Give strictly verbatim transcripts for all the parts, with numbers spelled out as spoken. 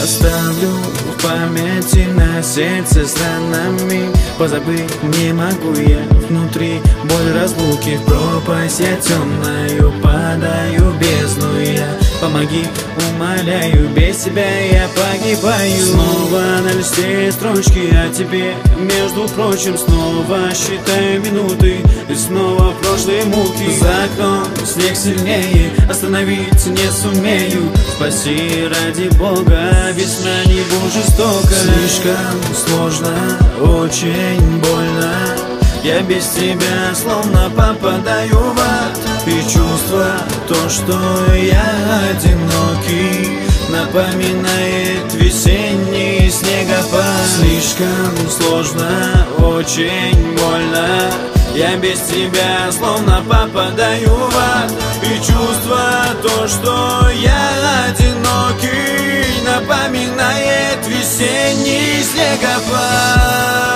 Оставлю в памяти на сердце с ранами. Позабыть не могу я внутри боль разлуки. В пропасть я темную падаю, бездну я. Помоги, умоляю, без тебя я погибаю. Снова на листе строчки о тебе, между прочим, снова считаю минуты. И снова в прошлые муки. За окном снег сильнее, остановиться не сумею. Спаси ради Бога, весна не будь жестока. Слишком сложно, очень больно. Я без тебя словно попадаю в ад. И чувство, то, что я одинокий, напоминает весенний снегопад. Слишком сложно, очень больно. Я без тебя словно попадаю в ад. И чувство, то, что я одинокий, напоминает весенний снегопад.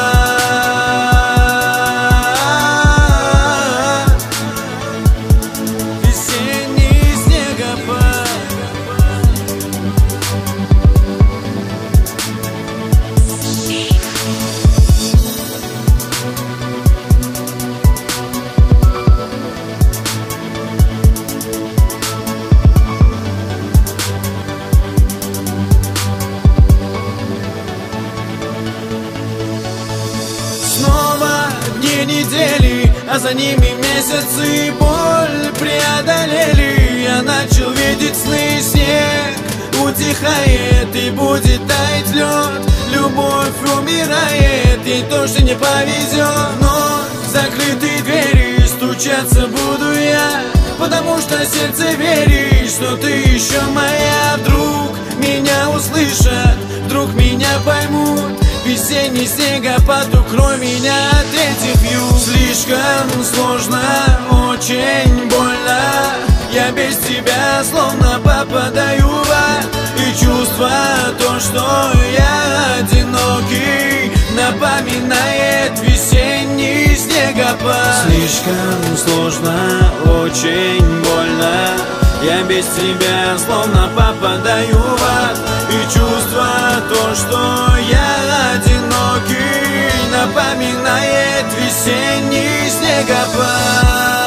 Недели, а за ними месяцы, боль преодолели. Я начал видеть сны, снег утихает и будет таять лед. Любовь умирает, ей тоже не повезет. Но закрытые двери, стучаться буду я, потому что сердце верит, что ты еще моя. Вдруг меня услышат, вдруг меня поймут. Весенний снегопад, укрой меня от этих вьюг. Слишком сложно, очень больно. Я без тебя словно попадаю в ад. И чувство, то, что я одинокий, напоминает весенний снегопад. Слишком сложно, очень больно. Я без тебя словно попадаю в ад. И чувство, то, что я одинокий, напоминает весенний снегопад.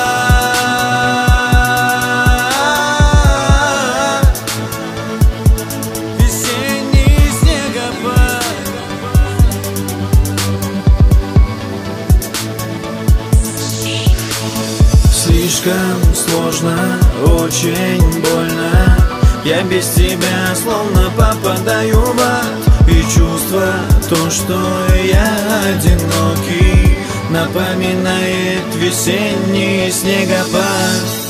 Весенний снегопад. Слишком сложно, очень больно. Я без тебя словно попадаю в ад. И чувство, то, что я одинокий, напоминает весенний снегопад.